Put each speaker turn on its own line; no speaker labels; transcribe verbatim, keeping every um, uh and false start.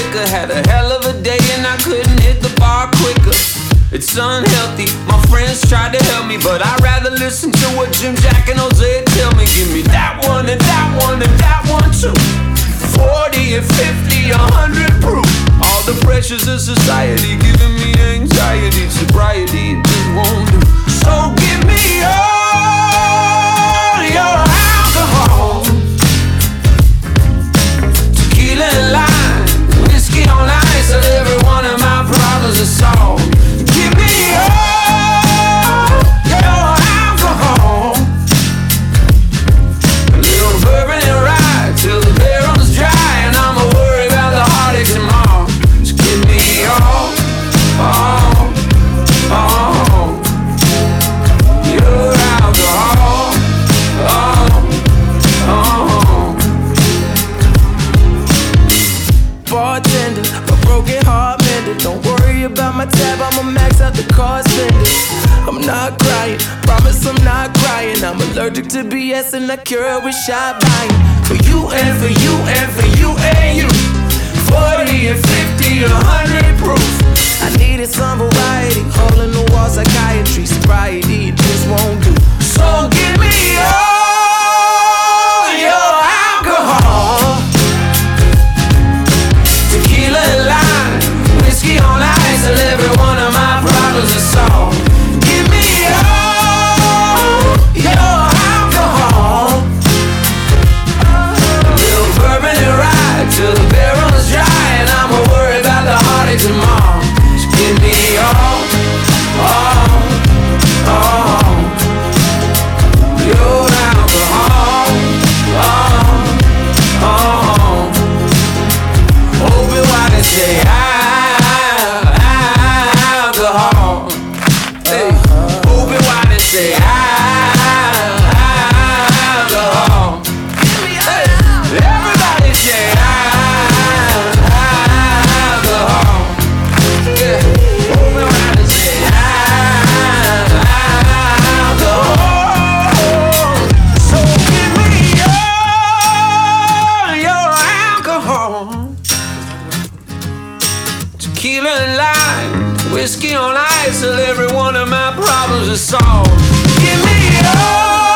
liquor. Had a hell of a day and I couldn't hit the bar quicker. It's unhealthy, my friends tried to help me, but I'd rather listen to what Jim, Jack, and Jose tell me. Give me that one and that one and that one too. Forty and fifty, a hundred proof. All the pressures of society giving me anxiety. Sobriety, it just won't do. So give me all your alcohol. Tequila and lime, whiskey on ice, till every one of my problems is solved. Give me all your alcohol. A little bourbon and rye till the barrel's dry, and I'ma worry about the heartache tomorrow. So give me all, all, all your alcohol, all, all. Bartender, a broken heart mender. Don't worry about my tab, I'ma max out the car spending. I'm not crying, promise I'm not crying. I'm allergic to B S and I cure it with shot buying. For you and for you and for you and you. Forty and fifty, a hundred proof. I needed some variety, hole in the wall psychiatry. Sobriety, it just won't do. So give me all your alcohol. Tequila and lime, whiskey on ice, till every one of my problems is solved. Give me all your alcohol. A little bourbon and rye till the barrel is dry, and I'ma worry about the heartache tomorrow. So give me all, all, all your alcohol, all, all. Open wide and say alcohol. Hey, open wide and say alcohol. Hey, everybody say alcohol. Yeah, open wide and say alcohol. So give me all your alcohol. Tequila and lime, whiskey on ice, till every one of my problems is solved. Give me all